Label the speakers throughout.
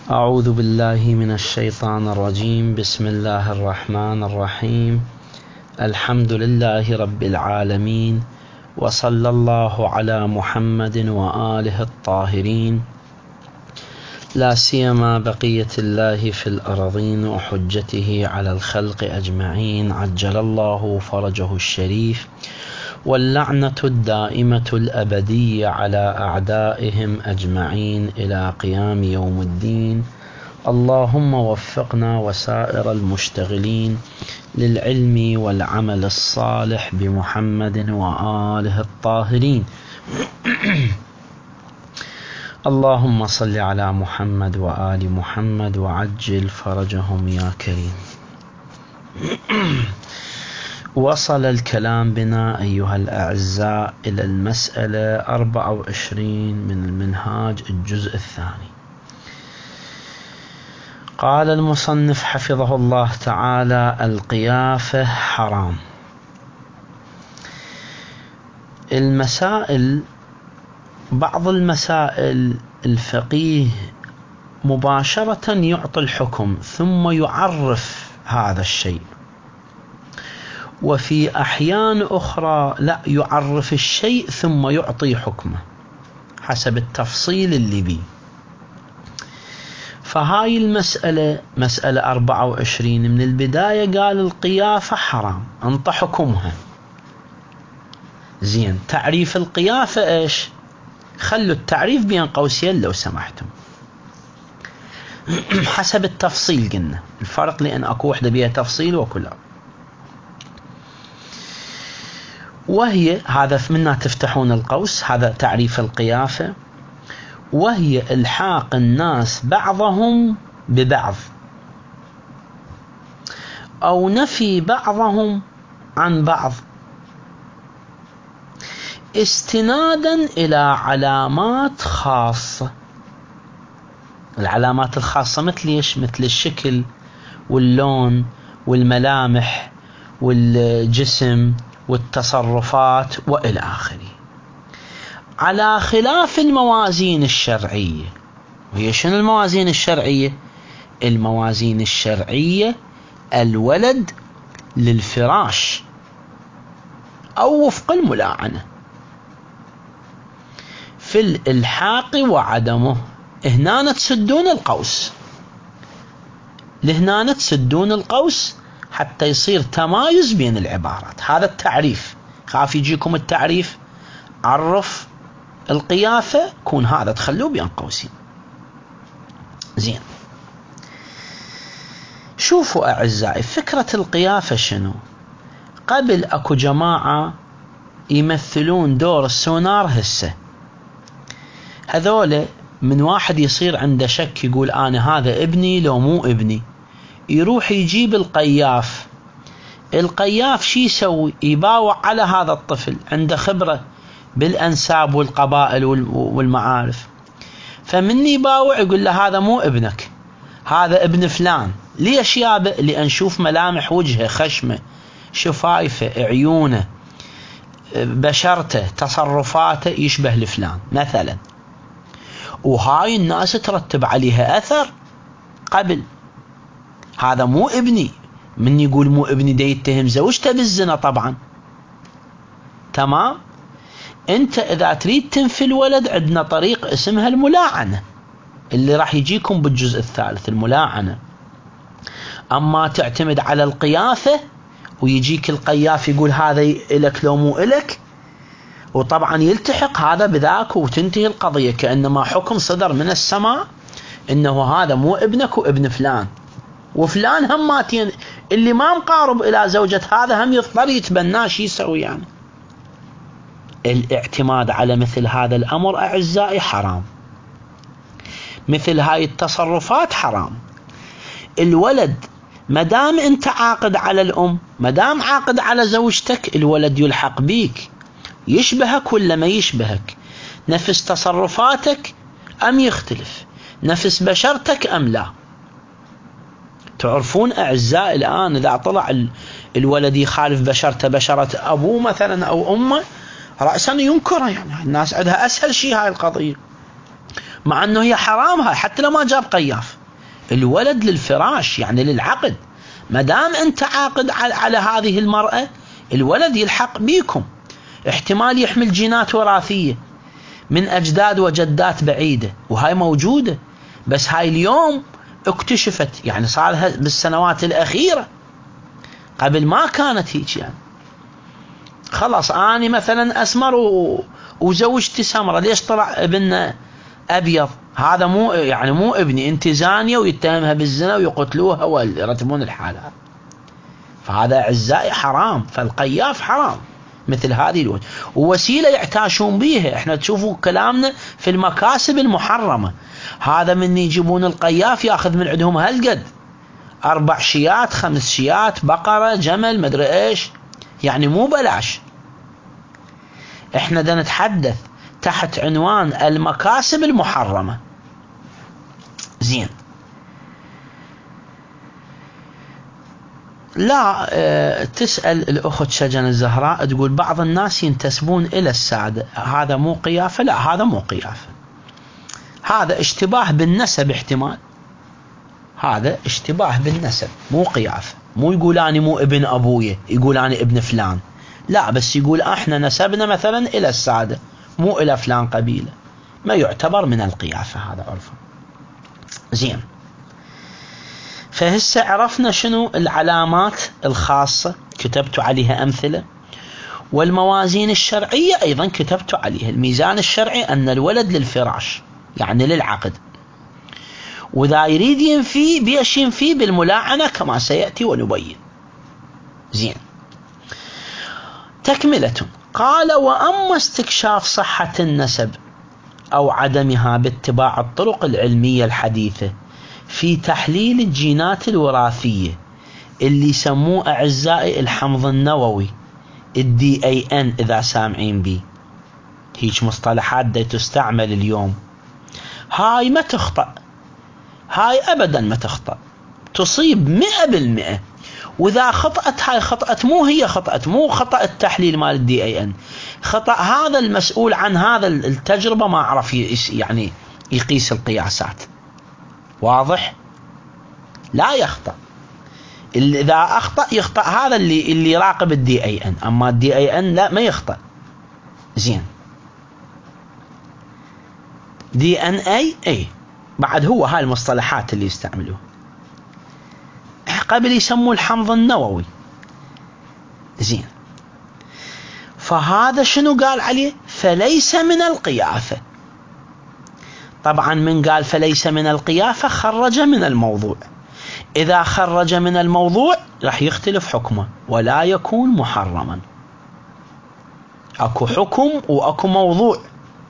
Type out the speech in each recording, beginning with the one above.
Speaker 1: أعوذ بالله من الشيطان الرجيم. بسم الله الرحمن الرحيم. الحمد لله رب العالمين، وصلى الله على محمد وآله الطاهرين، لا سيما بقية الله في الأرضين وحجته على الخلق أجمعين، عجل الله فرجه الشريف، واللعنة الدائمة الأبدية على أعدائهم أجمعين إلى قيام يوم الدين. اللهم وفقنا وسائر المشتغلين للعلم والعمل الصالح بمحمد وآله الطاهرين. اللهم صل على محمد وآل محمد وعجل فرجهم يا كريم. وصل الكلام بنا أيها الأعزاء إلى المسألة 24 من المنهاج الجزء الثاني. قال المصنف حفظه الله تعالى: القيافة حرام. بعض المسائل الفقيه مباشرة يعطي الحكم ثم يعرف هذا الشيء، وفي أحيان أخرى لا، يعرف الشيء ثم يعطي حكمه حسب التفصيل اللي بيه. فهاي المسألة مسألة 24 من البداية قال القيافة حرام، انطى حكمها. زين، تعريف القيافة ايش؟ خلوا التعريف بين قوسين لو سمحتم. حسب التفصيل قلنا الفرق، لأن اكو وحدة بيها تفصيل وكلها. وهي هذا منا تفتحون القوس، هذا تعريف القيافة: وهي إلحاق الناس بعضهم ببعض أو نفي بعضهم عن بعض استنادا إلى علامات خاصة. العلامات الخاصة مثل ايش؟ مثل الشكل واللون والملامح والجسم والتصرفات وإلى آخره، على خلاف الموازين الشرعية. وهي شنو الموازين الشرعية؟ الموازين الشرعية الولد للفراش أو وفق الملاعنة في الإلحاق وعدمه. هنا تسدون القوس، لهنا تسدون القوس حتى يصير تمايز بين العبارات. هذا التعريف، خاف يجيكم التعريف عرف القيافة، كون هذا تخلوه بين قوسين. زين، شوفوا أعزائي، فكرة القيافة شنو؟ قبل أكو جماعة يمثلون دور السونار هسه، هذول من واحد يصير عنده شك يقول أنا هذا ابني لو مو ابني، يروح يجيب القياف. القياف شي يسوي؟ يباوع على هذا الطفل، عنده خبرة بالأنساب والقبائل والمعارف، فمن يباوع يقول له هذا مو ابنك، هذا ابن فلان. ليش يابا؟ لأن نشوف ملامح وجهه، خشمه، شفايفه، عيونه، بشرته، تصرفاته يشبه لفلان مثلا. وهاي الناس ترتب عليها أثر. قبل هذا مو ابني، من يقول مو ابني دا يتهم زوجته بالزنا طبعا. تمام؟ انت اذا تريد تنفي الولد عندنا طريق اسمها الملاعنة، اللي راح يجيكم بالجزء الثالث، الملاعنة. اما تعتمد على القيافة ويجيك القياف يقول هذا إلك لو مو إلك، وطبعا يلتحق هذا بذاك وتنتهي القضية، كأنما حكم صدر من السماء انه هذا مو ابنك وابن فلان، وفلان هماتين اللي ما مقارب الى زوجة هذا هم يضطر يتبناه. شي يسوي يعني؟ الاعتماد على مثل هذا الأمر أعزائي حرام. مثل هاي التصرفات حرام. الولد مدام انت عاقد على الأم، مدام عاقد على زوجتك، الولد يلحق بيك، يشبهك ولا ما يشبهك؟ نفس تصرفاتك أم يختلف؟ نفس بشرتك أم لا؟ تعرفون أعزائي الآن إذا طلع الولد يخالف بشرته بشرة أبوه مثلا أو أمه، رأسا ينكره. يعني الناس عندها أسهل شيء هاي القضية، مع أنه هي حرام هاي حتى لو ما جاب قياف. الولد للفراش يعني للعقد. ما دام أنت عاقد على هذه المرأة، الولد يلحق بيكم، احتمال يحمل جينات وراثية من أجداد وجدات بعيدة، وهاي موجودة، بس هاي اليوم اكتشفت، يعني صارها بالسنوات الأخيرة، قبل ما كانت هيك. يعني خلاص أنا مثلا أسمر وزوجتي سمرة، ليش طلع ابننا أبيض؟ هذا مو ابني، انت زانية، ويتهمها بالزنا ويقتلوها ويرتبون الحالات. فهذا أعزائي حرام، فالقياف حرام مثل هذه الوجه، ووسيلة يعتاشون بيها. احنا تشوفوا كلامنا في المكاسب المحرمة، هذا من يجيبون القياف ياخذ من عندهم هالقد، 4 شيات 5 شيات، بقرة جمل مدري ايش، يعني مو بلاش. احنا دا نتحدث تحت عنوان المكاسب المحرمة. زين، لا تسأل الأخت شجن الزهراء تقول بعض الناس ينتسبون إلى السادة، هذا مو قيافة؟ لا، هذا مو قيافة، هذا اشتباه بالنسب احتمال، هذا اشتباه بالنسب مو قيافة. مو يقول أنا مو ابن أبويا، يقول أنا ابن فلان، لا، بس يقول احنا نسبنا مثلا إلى السادة مو إلى فلان قبيلة، ما يعتبر من القيافة، هذا عرفا. زين، فهسه عرفنا شنو العلامات الخاصة، كتبت عليها أمثلة، والموازين الشرعية أيضا كتبت عليها. الميزان الشرعي أن الولد للفراش يعني للعقد، وإذا يريد ينفي بيش ينفي بالملاعنة كما سيأتي ونبين. زين، تكملة. قال وأما استكشاف صحة النسب أو عدمها باتباع الطرق العلمية الحديثة في تحليل الجينات الوراثية اللي يسموه أعزائي الحمض النووي، الDAN إذا سامعين بي، هيج مصطلحات دي تستعمل اليوم، هاي ما تخطأ، هاي أبدا ما تخطأ، تصيب 100%. وإذا خطأت هاي خطأت، مو هي خطأت، مو خطأ التحليل مال الDAN، خطأ هذا المسؤول عن هذا التجربة ما عرف يعني يقيس القياسات. واضح؟ لا يخطأ، إذا أخطأ يخطأ هذا اللي يراقب الDAN، أما الDAN لا، ما يخطأ. زين، DNA بعد هو هاي المصطلحات اللي يستعملوها، قبل يسموه الحمض النووي. زين، فهذا شنو قال عليه؟ فليس من القيافة. طبعا من قال فليس من القيافة خرج من الموضوع، إذا خرج من الموضوع راح يختلف حكمه ولا يكون محرما. أكو حكم وأكو موضوع.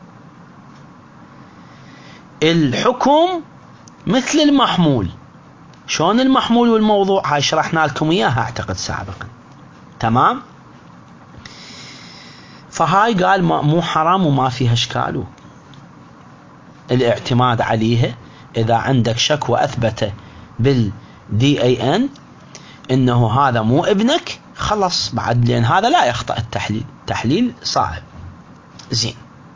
Speaker 1: الحكم مثل المحمول، شلون المحمول والموضوع؟ هاي شرحنا لكم إياها أعتقد سابقا، تمام؟ فهاي قال مو حرام وما فيها إشكال الاعتماد عليها. إذا عندك شك وأثبت بالDAN إنه هذا مو ابنك، خلص بعد، لأن هذا لا يخطأ التحليل، تحليل صعب. زين،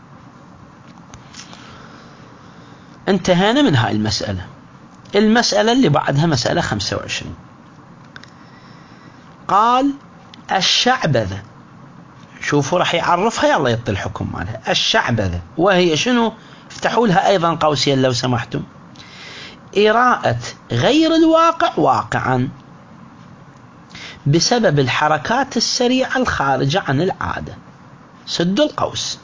Speaker 1: انتهينا من هاي المسألة. المسألة اللي بعدها مسألة 25. قال الشعبذة، شوفوا راح يعرفها، يلا يطل الحكم مالها. الشعبذة وهي شنو؟ افتحوا لها أيضا قوسين لو سمحتم. إراءة غير الواقع واقعا بسبب الحركات السريعة الخارجة عن العادة. سد القوس.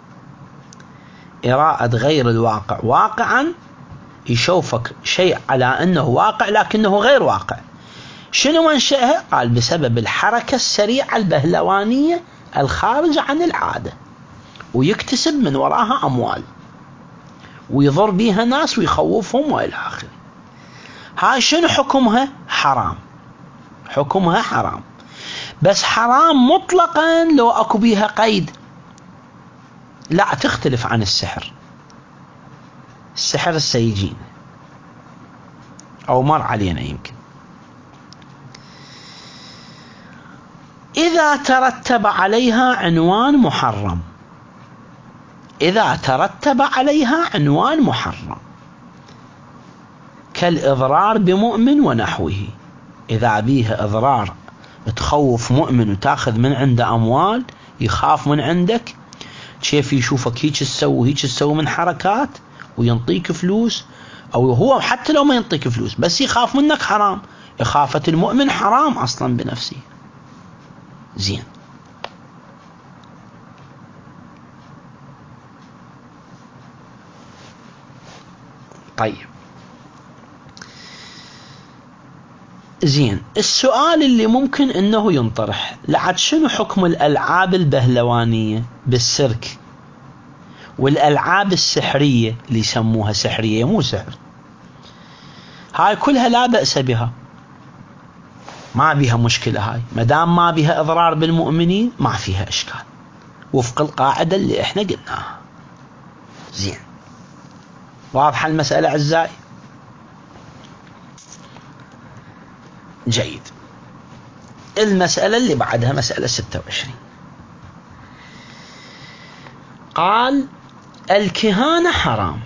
Speaker 1: إراءة غير الواقع واقعا، يشوفك شيء على أنه واقع لكنه غير واقع. شنو منشأها؟ قال بسبب الحركة السريعة البهلوانية الخارجة عن العادة، ويكتسب من وراها أموال ويضر بيها ناس ويخوفهم وإلى آخره. هاي شنو حكمها؟ حرام، حكمها حرام، بس حرام مطلقا لو أكو بيها قيد. لا، تختلف عن السحر. السحر السيجين أو مر علينا يمكن. إذا ترتب عليها عنوان محرم، إذا ترتب عليها عنوان محرم، كالإضرار بمؤمن ونحوه. إذا بيها إضرار تخوف مؤمن وتاخذ من عنده أموال، يخاف من عندك، كيف يشوفك هيك تسوي من حركات وينطيك فلوس، أو هو حتى لو ما ينطيك فلوس بس يخاف منك، حرام. إخافة المؤمن حرام أصلا بنفسه. زين. طيب زين، السؤال اللي ممكن انه ينطرح لعد شنو حكم الألعاب البهلوانية بالسيرك والألعاب السحرية اللي يسموها سحرية مو سحر؟ هاي كلها لا بأس بها، ما بها مشكلة. هاي مدام ما بها إضرار بالمؤمنين ما فيها إشكال، وفق القاعدة اللي احنا قلناها. زين، واضحة المسألة أعزائي؟ جيد. المسألة اللي بعدها مسألة 26. قال الكهانة حرام.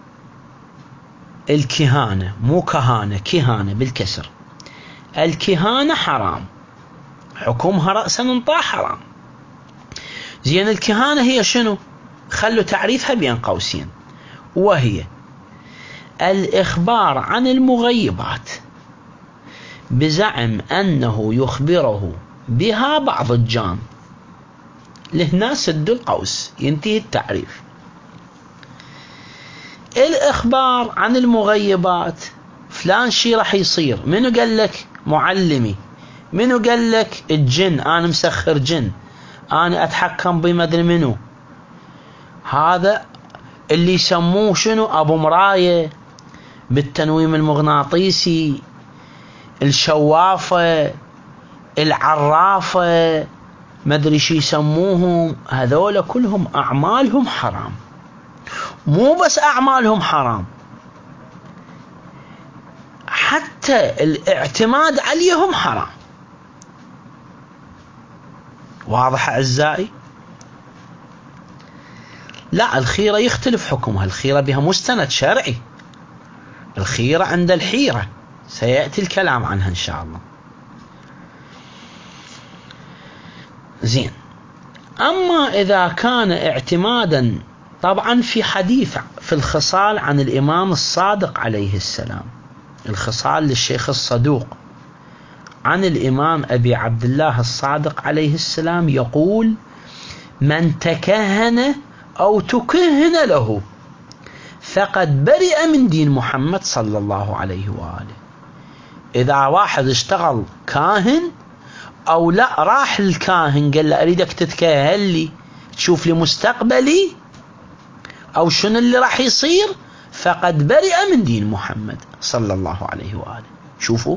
Speaker 1: الكهانة مو كهانة، كهانة بالكسر. الكهانة حرام، حكمها رأسا انطاع حرام. زين، الكهانة هي شنو؟ خلوا تعريفها بين قوسين، وهي الإخبار عن المغيبات بزعم أنه يخبره بها بعض الجان. لهنا سد القوس، ينتهي التعريف. الإخبار عن المغيبات، فلان شي راح يصير، منو قال لك؟ معلمي. منو قال لك؟ الجن، أنا مسخر جن، أنا أتحكم بمدري منو. هذا اللي يسموه شنو؟ أبو مراية بالتنويم المغناطيسي، الشوافة، العرافة، مدري شي يسموهم. هذول كلهم أعمالهم حرام. مو بس أعمالهم حرام، حتى الاعتماد عليهم حرام. واضح أعزائي؟ لا، الخيرة يختلف حكمها. الخيرة بها مستند شرعي. الخيرة عند الحيرة، سيأتي الكلام عنها إن شاء الله. زين. أما إذا كان اعتمادا، طبعا في حديث في الخصال عن الإمام الصادق عليه السلام، الخصال للشيخ الصدوق عن الإمام أبي عبد الله الصادق عليه السلام، يقول: من تكهن أو تكهن له فقد برئ من دين محمد صلى الله عليه وآله. إذا واحد اشتغل كاهن أو لا، راح الكاهن قال له أريدك تتكهن لي، تشوف لي مستقبلي أو شنو اللي راح يصير، فقد برئ من دين محمد صلى الله عليه وآله. شوفوا.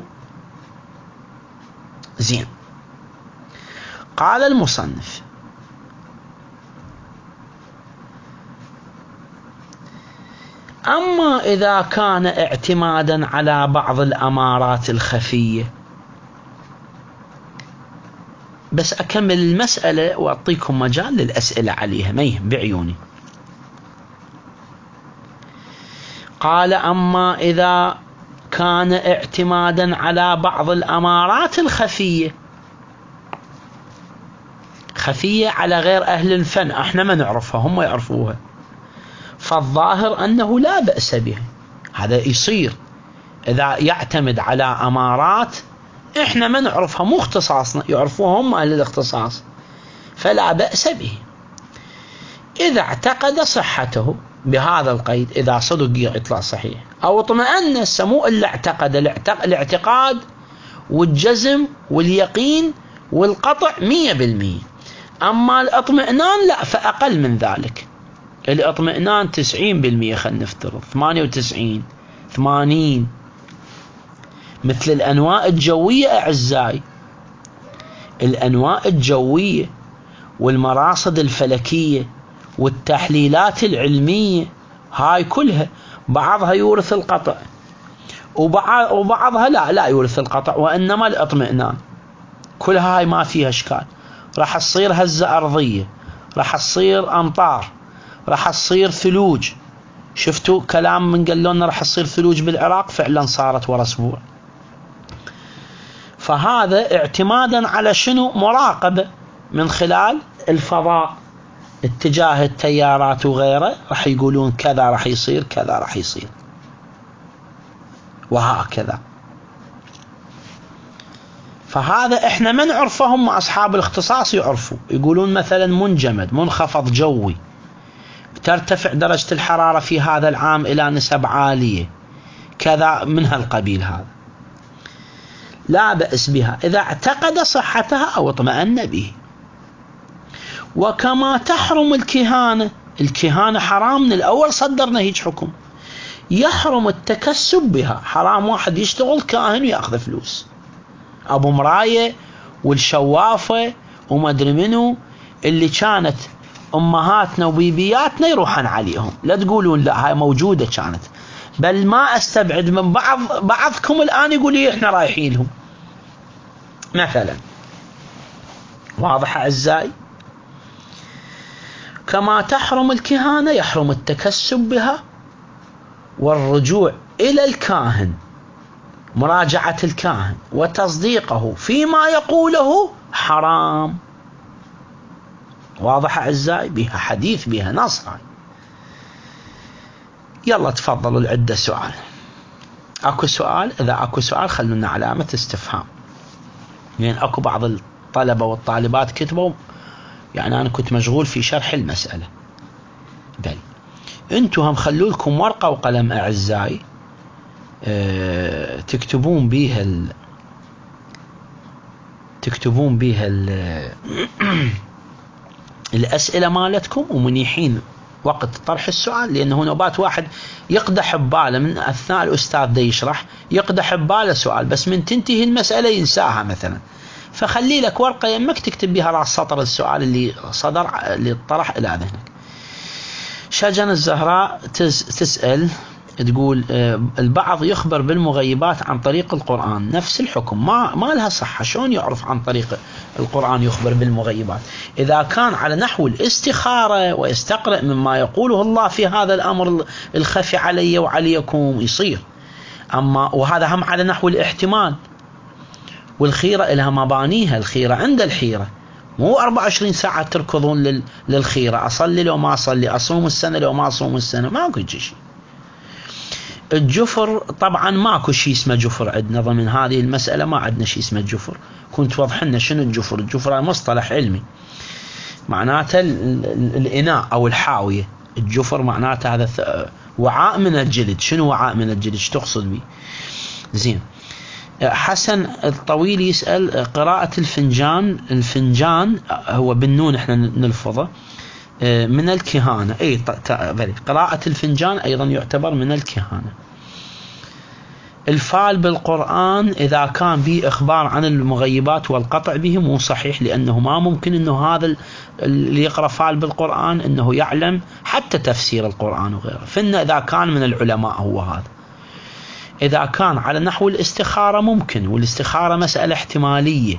Speaker 1: زين. قال المصنف: أما إذا كان اعتمادا على بعض الأمارات الخفية، بس أكمل المسألة وأعطيكم مجال للأسئلة عليها، ما يهم بعيوني. قال: أما إذا كان اعتمادا على بعض الأمارات الخفية، خفية على غير أهل الفن، احنا ما نعرفها، هم يعرفوها، فالظاهر أنه لا بأس به. هذا يصير إذا يعتمد على أمارات احنا ما نعرفها، مو اختصاصنا، يعرفوها هم أهل الاختصاص، فلا بأس به إذا اعتقد صحته. بهذا القيد، إذا صدق يطلع صحيح، أو اطمأن، سمو إلا اعتقد. الاعتقاد والجزم واليقين والقطع 100%. أما الاطمئنان لا، فأقل من ذلك. الاطمئنان 90%، خلينا نفترض 98 80. مثل الأنواء الجوية أعزائي، الأنواء الجوية والمراصد الفلكية والتحليلات العلمية، هاي كلها بعضها يورث القطع وبعضها لا يورث القطع، وإنما الاطمئنان. كل هاي ما فيها إشكال. راح تصير هزة أرضية، راح تصير أمطار، راح تصير ثلوج، شفتوا كلام من قال لنا راح تصير ثلوج بالعراق، فعلا صارت ورا اسبوع. فهذا اعتمادا على شنو؟ مراقبة من خلال الفضاء اتجاه التيارات وغيره، راح يقولون كذا راح يصير كذا راح يصير وهكذا. فهذا احنا ما نعرفهم، مع اصحاب الاختصاص يعرفوا، يقولون مثلا منجمد، منخفض جوي، ترتفع درجة الحرارة في هذا العام الى نسب عالية كذا من هالقبيل. هذا لا بأس بها إذا اعتقد صحتها أو اطمأن به. وكما تحرم الكهانة، الكهانة حرام، من الأول صدرنا هيج حكم، يحرم التكسب بها، حرام واحد يشتغل كاهن ويأخذ فلوس. أبو مراية والشوافة وما أدري منو اللي كانت أمهاتنا وبيبياتنا يروحن عليهم، لا تقولون لا هاي موجودة كانت، بل ما أستبعد من بعضكم الآن يقول لي إحنا رايحين لهم مثلا. واضح أعزائي؟ كما تحرم الكهانة يحرم التكسب بها، والرجوع إلى الكاهن، مراجعة الكاهن وتصديقه فيما يقوله حرام. واضح أعزائي؟ بها حديث، بها نص. يلا تفضلوا العدة سؤال. اكو سؤال؟ اذا اكو سؤال خلونا علامة استفهام، لان اكو بعض الطلبة والطالبات كتبوا، يعني انا كنت مشغول في شرح المسألة. بل انتم هم خلوا لكم ورقة وقلم اعزائي، تكتبون بيها الاسئلة مالتكم، ومنيحين وقت طرح السؤال، لأنه نوبات واحد يقدح بباله من أثناء الأستاذ دا يشرح، يقدح بباله سؤال بس من تنتهي المسألة ينساها مثلا. فخلي لك ورقة يمك تكتب بها راس سطر السؤال اللي صدر، اللي طرح إلى ذهنك. شجن الزهراء تسأل تقول البعض يخبر بالمغيبات عن طريق القرآن، نفس الحكم، ما لها صحة. شلون يعرف عن طريق القرآن يخبر بالمغيبات؟ إذا كان على نحو الاستخارة ويستقرأ مما يقوله الله في هذا الأمر الخفي علي وعليكم يصير. أما وهذا هم على نحو الاحتمال، والخيرة لها مبانيها، الخيرة عند الحيرة، مو 24 ساعة تركضون للخيرة، أصلي لو ما أصلي، أصوم السنة لو ما أصوم السنة، ماكو شيء. الجفر طبعا ماكو شيء اسمه جفر عندنا، ضمن هذه المسألة ما عندنا شيء اسمه جفر. كنت وضح لنا شنو الجفر. الجفر مصطلح علمي، معناته الإناء أو الحاوية. الجفر معناته هذا وعاء من الجلد. شنو وعاء من الجلد؟ ايش تقصد به؟ زين. حسن الطويل يسأل قراءة الفنجان. الفنجان هو بالنون احنا نلفظه من الكهانة. اي قراءة الفنجان ايضا يعتبر من الكهانة. الفعل بالقرآن اذا كان به اخبار عن المغيبات والقطع به مو صحيح، لانه ما ممكن انه هذا اللي يقرأ فعل بالقرآن انه يعلم حتى تفسير القرآن وغيره. فإن اذا كان من العلماء هو هذا. إذا كان على نحو الاستخارة ممكن، والاستخارة مسألة احتمالية.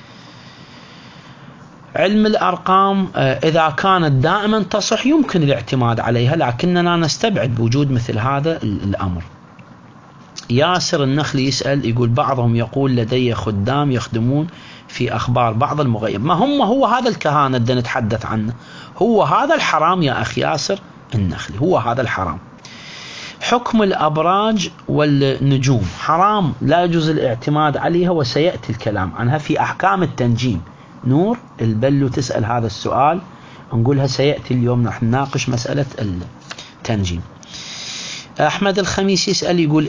Speaker 1: علم الأرقام إذا كانت دائما تصح يمكن الاعتماد عليها، لكننا نستبعد بوجود مثل هذا الأمر. ياسر النخلي يسأل يقول بعضهم يقول لدي خدام يخدمون في أخبار بعض المغيب. ما هو هذا الكهانة اللي نتحدث عنه، هو هذا الحرام يا أخي ياسر النخلي، هو هذا الحرام. حكم الأبراج والنجوم حرام، لا يجوز الاعتماد عليها، وسيأتي الكلام عنها في أحكام التنجيم. نور البلو تسأل هذا السؤال، نقولها سيأتي اليوم نحن نناقش مسألة التنجيم. أحمد الخميس يسأل يقول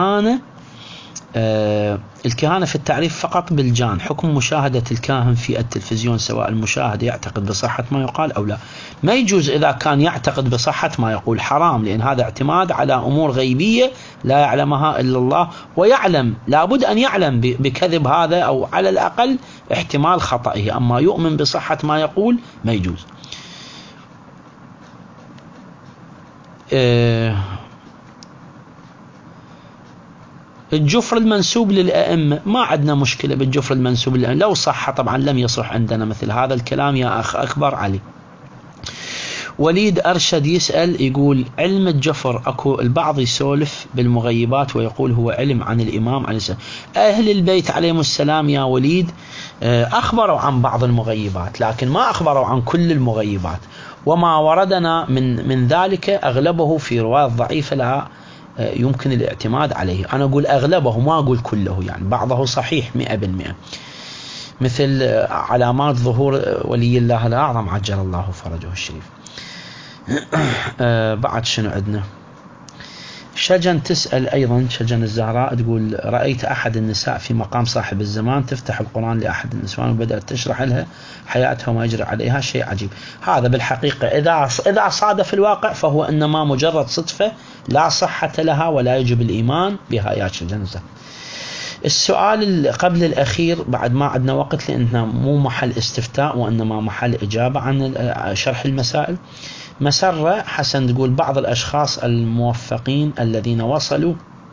Speaker 1: الكهانة في التعريف فقط بالجان، حكم مشاهدة الكاهن في التلفزيون سواء المشاهد يعتقد بصحة ما يقال أو لا. ما يجوز إذا كان يعتقد بصحة ما يقول، حرام، لأن هذا اعتماد على أمور غيبية لا يعلمها إلا الله، ويعلم لابد أن يعلم بكذب هذا أو على الأقل احتمال خطئه، أما يؤمن بصحة ما يقول ما يجوز. الجفر المنسوب للأئمة ما عندنا مشكلة بالجفر المنسوب للأئمة، لو صح طبعا، لم يصح عندنا مثل هذا الكلام يا أخ أكبر علي. وليد أرشد يسأل يقول علم الجفر أكو البعض يسولف بالمغيبات ويقول هو علم عن الإمام عليه السلام. أهل البيت عليهم السلام يا وليد أخبروا عن بعض المغيبات لكن ما أخبروا عن كل المغيبات، وما وردنا من ذلك أغلبه في رواية ضعيفة لا يمكن الاعتماد عليه. أنا أقول أغلبه ما أقول كله، يعني بعضه صحيح 100%، مثل علامات ظهور ولي الله الأعظم عجل الله فرجه الشريف. بعد شنو عندنا؟ شجن تسأل أيضا، شجن الزهراء تقول رأيت أحد النساء في مقام صاحب الزمان تفتح القرآن لأحد النسوان وبدأت تشرح لها حياتها وما يجري عليها، شيء عجيب. هذا بالحقيقة إذا صادف الواقع فهو إنما مجرد صدفة لا صحة لها ولا يجب الإيمان بها يا شجن الزهراء. السؤال قبل الأخير بعد ما عندنا وقت لأنه مو محل استفتاء وإنما محل إجابة عن شرح المسائل. مسرة حسن تقول بعض الأشخاص الموفقين الذين وصلوا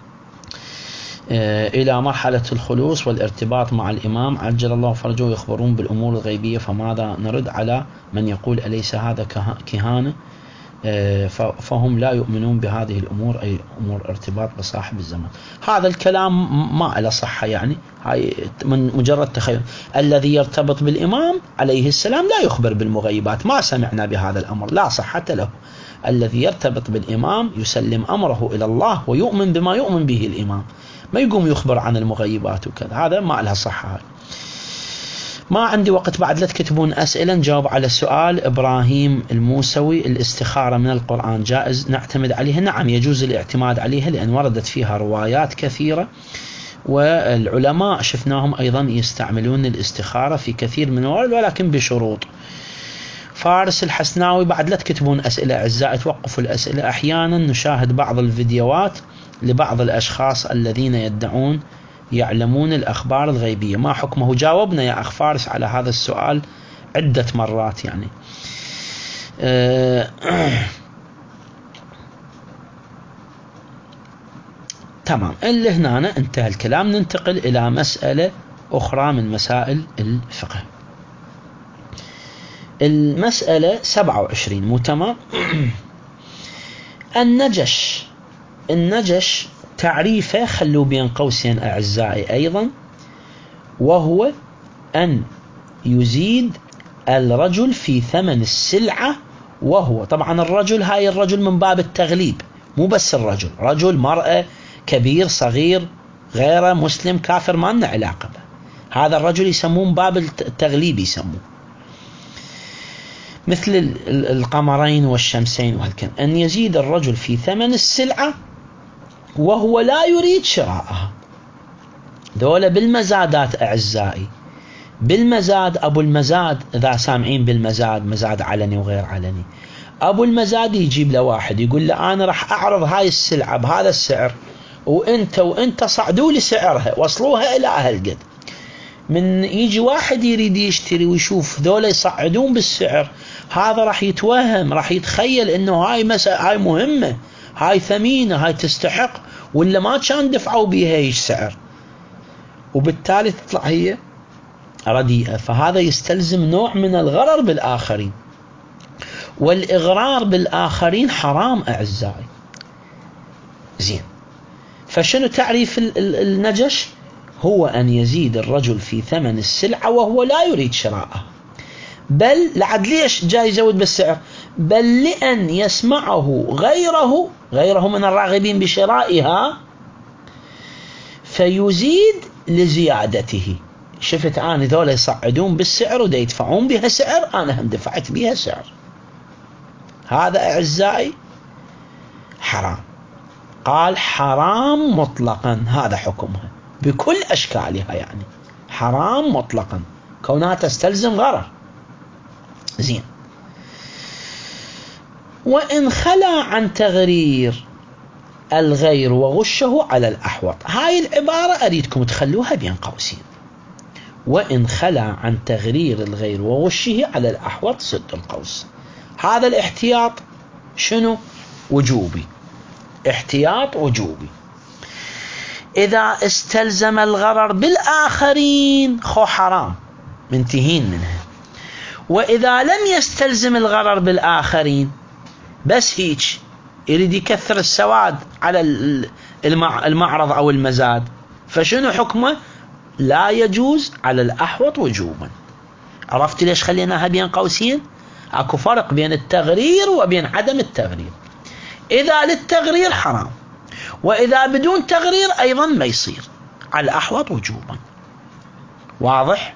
Speaker 1: إلى مرحلة الخلوص والارتباط مع الإمام عجل الله فرجه يخبرون بالأمور الغيبية، فماذا نرد على من يقول أليس هذا كهانة؟ فهم لا يؤمنون بهذه الأمور أي أمور ارتباط بصاحب الزمان. هذا الكلام ما له صحة، يعني هاي من مجرد تخيل. الذي يرتبط بالإمام عليه السلام لا يخبر بالمغيبات، ما سمعنا بهذا الأمر، لا صحة له. الذي يرتبط بالإمام يسلم أمره إلى الله ويؤمن بما يؤمن به الإمام، ما يقوم يخبر عن المغيبات وكذا، هذا ما لها صحة هاي. ما عندي وقت بعد، لا تكتبون أسئلة. نجاوب على سؤال إبراهيم الموسوي، الاستخارة من القرآن جائز نعتمد عليها؟ نعم يجوز الاعتماد عليها لأن وردت فيها روايات كثيرة، والعلماء شفناهم أيضا يستعملون الاستخارة في كثير من الوارد ولكن بشروط. فارس الحسناوي بعد لا تكتبون أسئلة أعزائي، توقفوا الأسئلة. أحيانا نشاهد بعض الفيديوهات لبعض الأشخاص الذين يدعون يعلمون الأخبار الغيبية، ما حكمه؟ جاوبنا يا أخ فارس على هذا السؤال عدة مرات يعني. تمام، اللي هنا انتهى الكلام. ننتقل إلى مسألة أخرى من مسائل الفقه. المسألة 27 مو تمام؟ النجش تعريفه خلوا بين قوسين أعزائي أيضا، وهو أن يزيد الرجل في ثمن السلعة، وهو طبعا الرجل، هاي الرجل من باب التغليب، مو بس الرجل، رجل مرأة كبير صغير غير مسلم كافر ما لنا علاقة به، هذا الرجل يسمون باب التغليب يسمون، مثل القمرين والشمسين وهالكلام. أن يزيد الرجل في ثمن السلعة وهو لا يريد شراءها. دولة بالمزادات أعزائي، بالمزاد. أبو المزاد إذا سامعين بالمزاد، مزاد علني وغير علني، أبو المزاد يجيب له واحد يقول له أنا راح أعرض هاي السلعة بهذا السعر، وأنت صعدوا لي سعرها وصلوها إلى هالقد. من يجي واحد يريد يشتري ويشوف ذولا يصعدون بالسعر، هذا راح يتوهم، راح يتخيل إنه هاي مهمة، هاي ثمينة، هاي تستحق، ولا ما كان دفعوا بيها ايش سعر، وبالتالي تطلع هي رديئة. فهذا يستلزم نوع من الغرر بالآخرين، والإغرار بالآخرين حرام أعزائي. زين، فشنو تعريف النجش؟ هو أن يزيد الرجل في ثمن السلعة وهو لا يريد شراءها، بل لعد ليش جاي يزود بالسعر؟ بل لأن يسمعه غيره من الراغبين بشرائها فيزيد لزيادته. شفت أنا ذولا يصعدون بالسعر ودا يدفعون بها سعر، أنا هم دفعت بها سعر. هذا أعزائي حرام. قال حرام مطلقا، هذا حكمها بكل أشكالها، يعني حرام مطلقا كونها تستلزم غرر. زين، وإن خلا عن تغرير الغير وغشه على الأحوط. هاي العبارة أريدكم تخلوها بين قوسين، وإن خلا عن تغرير الغير وغشه على الأحوط سد القوس. هذا الاحتياط شنو؟ وجوبي، احتياط وجوبي. إذا استلزم الغرر بالآخرين خو حرام، منتهين منها. وإذا لم يستلزم الغرر بالآخرين، بس هيك يريد يكثر السواد على المعرض أو المزاد، فشنو حكمه؟ لا يجوز على الأحوط وجوبا. عرفت ليش خليناها بين قوسين؟ اكو فرق بين التغرير وبين عدم التغرير. إذا للتغرير حرام، وإذا بدون تغرير أيضا ما يصير، على الأحوط وجوبا. واضح؟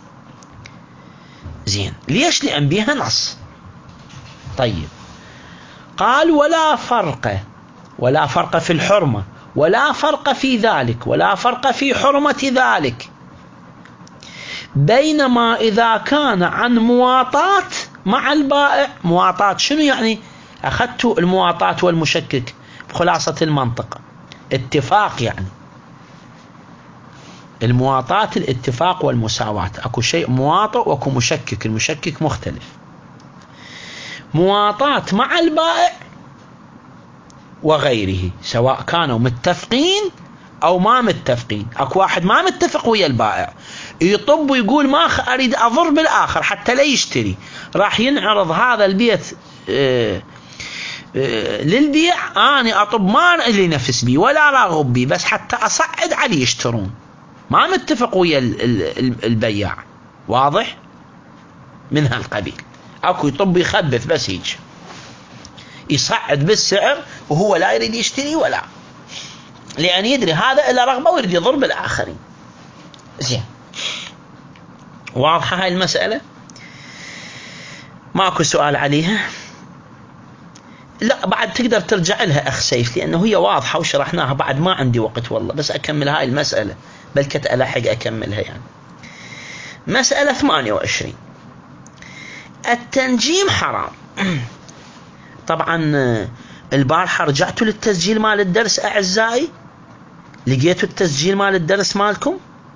Speaker 1: زين. ليش؟ لأن بيها نص. طيب، قال ولا فرق في الحرمة، ولا فرق في ذلك، ولا فرق في حرمة ذلك، بينما إذا كان عن مواطاة مع البائع. مواطاة شنو يعني؟ أخذت المواطاة والمشكك بخلاصة المنطق، اتفاق يعني. المواطاة الاتفاق والمساواة، اكو شيء مواطئ واكو مشكك، المشكك مختلف. مواطاة مع البائع وغيره، سواء كانوا متفقين او ما متفقين. اكو واحد ما متفق ويا البائع، يطب ويقول ما اريد اضر بالاخر حتى لا يشتري، راح ينعرض هذا البيت للبيع، اني اطب ما لي نفس بي ولا راغب بي، بس حتى اصعد علي يشترون، ما متفق ويا البياع. واضح؟ من هالقبيل. اكو يطب يخبث بس هيك، يصعد بالسعر وهو لا يريد يشتري ولا، لأن يدري هذا إلا رغبة ويريد يضر بالآخرين. زين، واضحة هاي المسألة؟ ماكو سؤال عليها؟ لا، بعد تقدر ترجع لها أخ سيف، لأنه هي واضحة وشرحناها. بعد ما عندي وقت والله، بس أكمل هاي المسألة، بل كنت ألحق أكملها يعني. مسألة 28، التنجيم حرام. طبعا البارحة رجعتوا للتسجيل مال الدرس أعزائي؟ لقيتوا التسجيل مال الدرس مالكم؟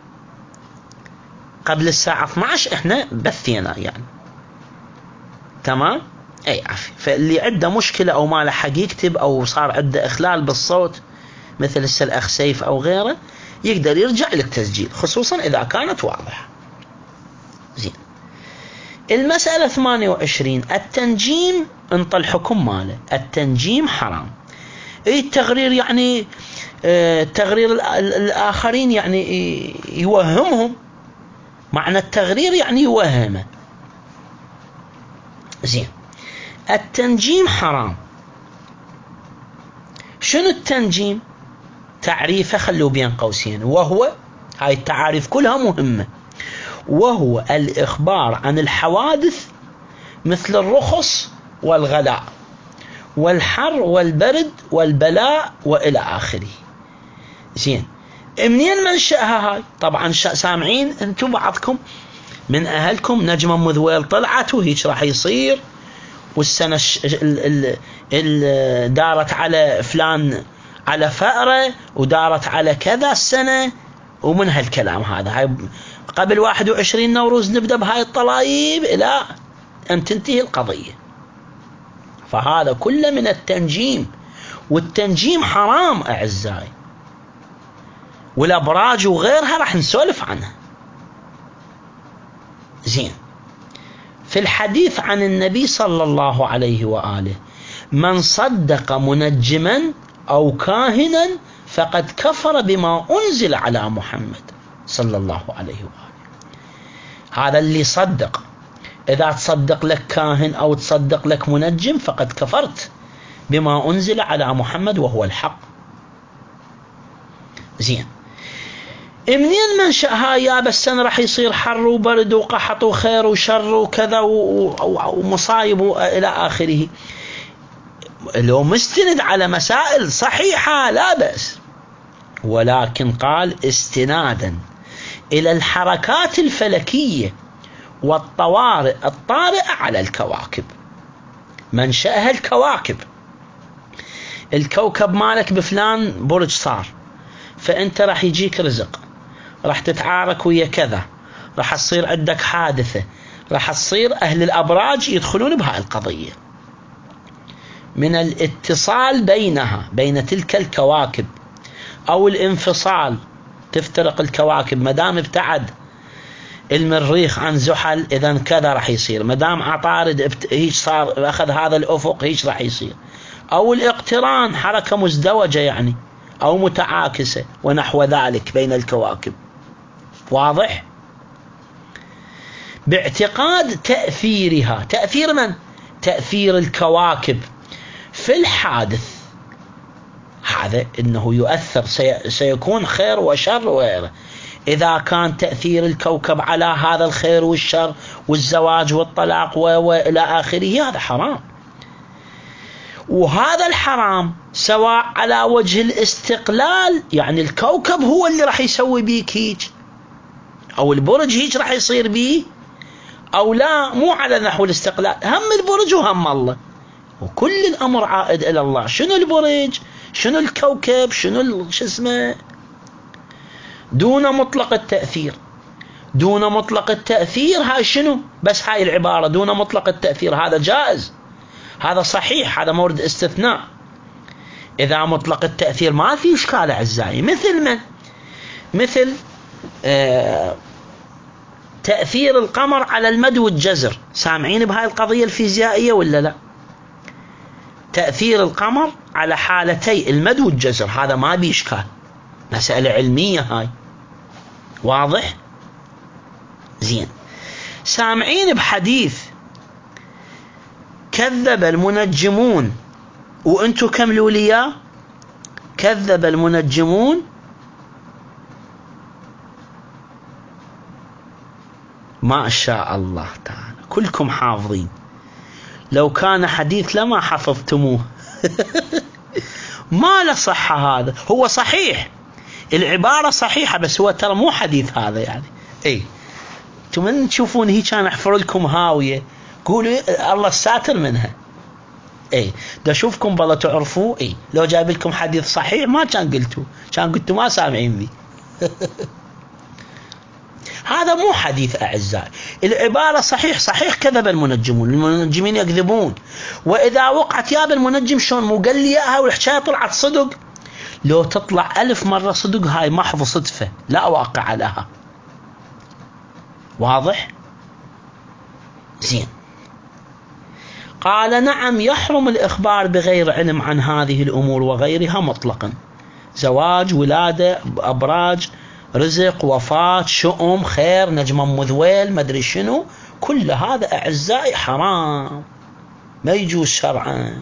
Speaker 1: قبل الساعة 12 احنا بثينا يعني. تمام؟ اي عافية. فاللي عنده مشكلة او ما لحق يكتب او صار عنده اخلال بالصوت مثل الأخ سيف او غيره، يقدر يرجع للتسجيل، خصوصا اذا كانت واضحة. زين. المسألة 28، التنجيم انطى الحكم ماله، التنجيم حرام. اي التغرير يعني تغرير الآخرين يعني يوهمهم، معنى التغرير يعني يوهمه. زين. التنجيم حرام. شنو التنجيم؟ تعريفه خلوا بين قوسين، وهو، هاي التعاريف كلها مهمة، وهو الإخبار عن الحوادث مثل الرخص والغلاء والحر والبرد والبلاء وإلى آخره. زين. منين منشأها هاي؟ طبعا سامعين انتم بعضكم من أهلكم نجمة مذويل طلعت وهيك راح يصير، والسنة دارت على فلان على فأرة، ودارت على كذا السنة، ومن هالكلام هذا. هاي قبل 21 نوروز نبدأ بهاي الطلايب إلى أن تنتهي القضية. فهذا كله من التنجيم، والتنجيم حرام أعزائي، والأبراج وغيرها راح نسولف عنها. زين. في الحديث عن النبي صلى الله عليه وآله، من صدق منجما أو كاهنا فقد كفر بما أنزل على محمد صلى الله عليه وآله. هذا اللي صدق. إذا تصدق لك كاهن أو تصدق لك منجم فقد كفرت بما أنزل على محمد وهو الحق. زين. منين منشأها؟ يا بس راح يصير حر وبرد وقحط وخير وشر وكذا ومصايب إلى آخره. لو مستند على مسائل صحيحة لا بأس، ولكن قال استنادا إلى الحركات الفلكية والطوارئ الطارئة على الكواكب. منشأها الكواكب. الكوكب مالك بفلان برج صار، فأنت راح يجيك رزق، راح تتعارك ويا كذا، راح تصير عندك حادثة، راح تصير أهل الأبراج يدخلون بهاي القضية من الاتصال بينها بين تلك الكواكب، أو الانفصال، تفترق الكواكب مدام ابتعد المريخ عن زحل إذا كذا راح يصير، مدام عطارد هيك صار أخذ هذا الأفق هيك راح يصير، أو الاقتران حركة مزدوجة يعني أو متعاكسة ونحو ذلك بين الكواكب. واضح؟ باعتقاد تأثيرها، تأثير من؟ تأثير الكواكب في الحادث، هذا إنه يؤثر سيكون خير وشر وغيره. إذا كان تأثير الكوكب على هذا الخير والشر والزواج والطلاق وإلى آخره، هذا حرام. وهذا الحرام سواء على وجه الاستقلال، يعني الكوكب هو اللي راح يسوي بيك هيك، أو البرج هيك راح يصير بيه، أو لا، مو على نحو الاستقلال، هم البرج وهم الله، وكل الأمر عائد إلى الله. شنو البرج؟ شنو الكوكب؟ شنو شو اسمه؟ دون مطلق التأثير. دون مطلق التأثير هاي شنو؟ بس هاي العبارة دون مطلق التأثير، هذا جائز، هذا صحيح، هذا مورد استثناء. إذا مطلق التأثير ما في إشكال أعزائي. مثل من؟ مثل تأثير القمر على المد والجزر. سامعين بهاي القضية الفيزيائية ولا لا؟ تأثير القمر على حالتي المد والجزر، هذا ما بي إشكال، مسألة علمية هاي. واضح؟ زين. سامعين بحديث كذب المنجمون، وانتو كملوا لي، كذب المنجمون ما شاء الله تعالى، كلكم حافظين. لو كان حديث لما حفظتموه. ما له صحة هذا، هو صحيح، العبارة صحيحة، بس هو ترى مو حديث هذا يعني. اي انتم من تشوفون هيك كان احفر لكم هاوية، قولوا الله الساتر منها. اي دا اشوفكم بالله تعرفوا. اي لو جايب لكم حديث صحيح ما كان قلتوا، كان قلتوا ما سامعين بي. هذا مو حديث أعزائي، العبارة صحيح، صحيح كذب المنجمون، المنجمين يكذبون. وإذا وقعت ياب المنجم شلون مو قال لي إياها والحكاية طلعت صدق؟ لو تطلع 1000 مرة صدق هاي محض صدفة لا واقع لها. واضح؟ زين. قال نعم، يحرم الإخبار بغير علم عن هذه الأمور وغيرها مطلقا، زواج، ولادة، أبراج، رزق، وفاة، شؤم، خير، نجمة مذويل، مدري شنو، كل هذا أعزائي حرام، ما يجوز شرعا.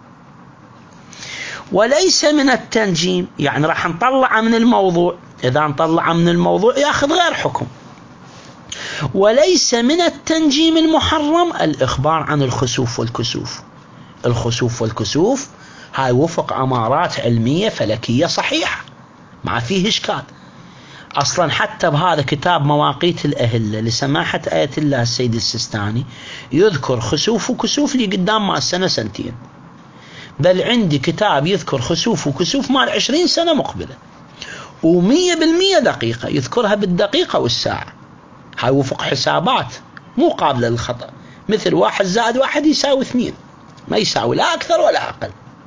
Speaker 1: وليس من التنجيم، يعني راح نطلع من الموضوع، إذا نطلع من الموضوع ياخذ غير حكم. وليس من التنجيم المحرم الإخبار عن الخسوف والكسوف. الخسوف والكسوف هاي وفق أمارات علمية فلكية صحيحة، ما فيه إشكال. أصلا حتى بهذا كتاب مواقيت الأهلة لسماحة آية الله السيد السيستاني يذكر خسوف وكسوف لي قدام ما السنة سنتين، بل عندي كتاب يذكر خسوف وكسوف مال 20 سنة مقبلة، و100% دقيقة، يذكرها بالدقيقة والساعة. هاي وفق حسابات مو قابلة للخطأ، مثل 1 زائد 1 يساوي 2، ما يساوي لا أكثر ولا أقل.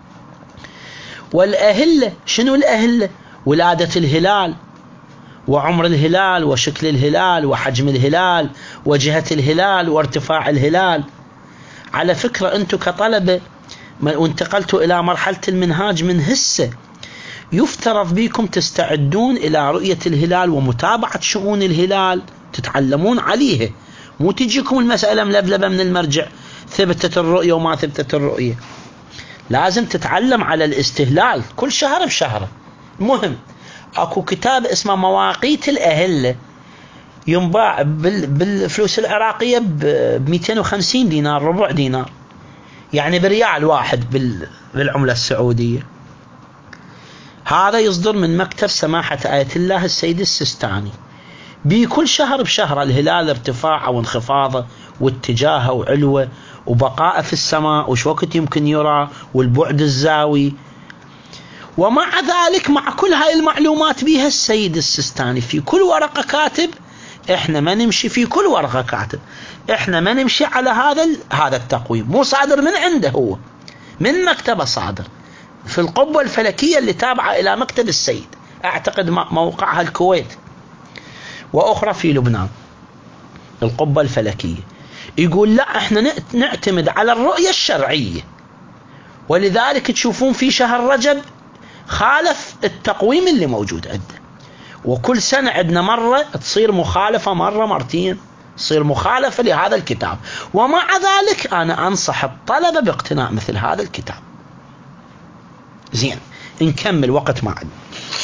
Speaker 1: والأهلة، شنو الأهلة؟ ولادة الهلال، وعمر الهلال، وشكل الهلال، وحجم الهلال، وجهة الهلال، وارتفاع الهلال. على فكرة أنتم كطلبة وانتقلتوا إلى مرحلة المنهاج من هسه، يفترض بكم تستعدون إلى رؤية الهلال ومتابعة شؤون الهلال، تتعلمون عليه، مو تجيكم المسألة ملبلبة من المرجع ثبتت الرؤية وما ثبتت الرؤية. لازم تتعلم على الاستهلال كل شهر بشهر. المهم اكو كتاب اسمه مواقيت الأهلة، ينباع بالفلوس العراقية ب250 دينار، ربع دينار، يعني بريال واحد بالعملة السعودية. هذا يصدر من مكتب سماحة آية الله السيد السيستاني، بكل شهر بشهر الهلال ارتفاعه وانخفاضه واتجاهه وعلوه وبقاءه في السماء وش وقت يمكن يرى والبعد الزاوي. ومع ذلك مع كل هاي المعلومات بيها السيد السيستاني في كل ورقة كاتب احنا ما نمشي، في كل ورقة كاتب احنا ما نمشي على هذا التقويم، مو صادر من عنده، هو من مكتبه صادر في القبة الفلكية اللي تابعة إلى مكتب السيد، أعتقد موقعها الكويت وأخرى في لبنان. القبة الفلكية، يقول لا احنا نعتمد على الرؤية الشرعية، ولذلك تشوفون في شهر رجب خالف التقويم اللي موجود عنده، وكل سنة عندنا مرة تصير مخالفة، مرة مرتين تصير مخالفة لهذا الكتاب، ومع ذلك أنا أنصح الطلبة باقتناء مثل هذا الكتاب. زين، نكمل وقت ما عندنا.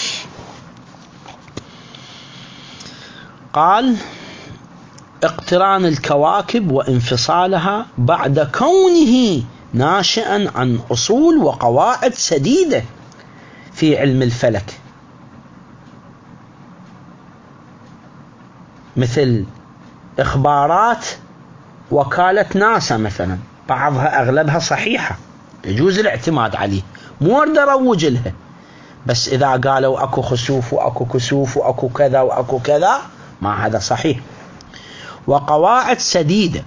Speaker 1: قال اقتران الكواكب وانفصالها بعد كونه ناشئا عن أصول وقواعد سديدة في علم الفلك، مثل إخبارات وكالة ناسا مثلا، بعضها أغلبها صحيحة يجوز الاعتماد عليه، مو أريد أروج لها، بس إذا قالوا أكو خسوف وأكو كسوف وأكو كذا وأكو كذا، ما هذا صحيح. وقواعد سديدة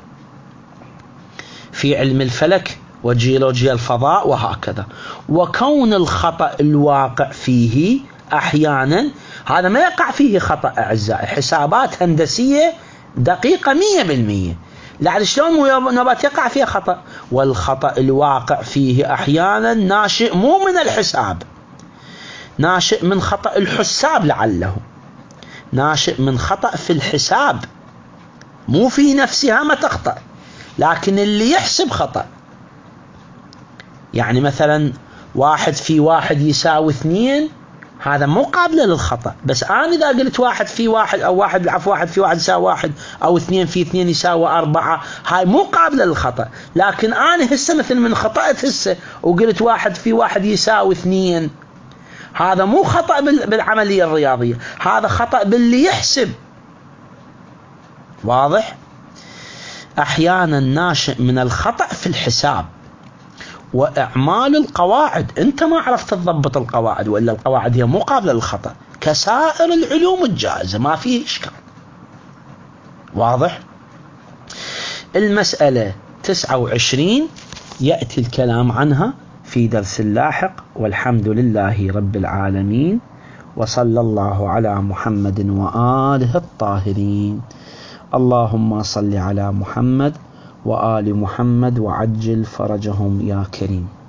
Speaker 1: في علم الفلك وجيولوجيا الفضاء وهكذا. وكون الخطأ الواقع فيه أحيانا، هذا ما يقع فيه خطأ أعزائي، حسابات هندسية دقيقة 100%، لعل شلون نبات يقع فيها خطأ، والخطأ الواقع فيه أحيانا ناشئ مو من الحساب، ناشئ من خطأ الحساب، لعله ناشئ من خطأ في الحساب، مو في نفسها ما تخطأ، لكن اللي يحسب خطأ. يعني مثلا 1+1 = 2، هذا مو قابل للخطأ، بس أنا إذا قلت 1+1 أو 1+1 يساوي 1، أو 2+2 يساوي 4، هاي مو قابلة للخطأ. لكن أنا هسه مثل من خطأت هسه وقلت 1+1 يساوي 2، هذا مو خطأ بالعملية الرياضية، هذا خطأ باللي يحسب. واضح؟ أحيانا ناشئ من الخطأ في الحساب وإعمال القواعد، أنت ما عرفت تضبط القواعد، وإلا القواعد هي مو قابلة للخطأ كسائر العلوم الجائزة، ما فيه إشكال. واضح؟ المسألة 29 يأتي الكلام عنها في درس لاحق، والحمد لله رب العالمين، وصلى الله على محمد وآله الطاهرين. اللهم صل على محمد وآل محمد وعجل فرجهم يا كريم.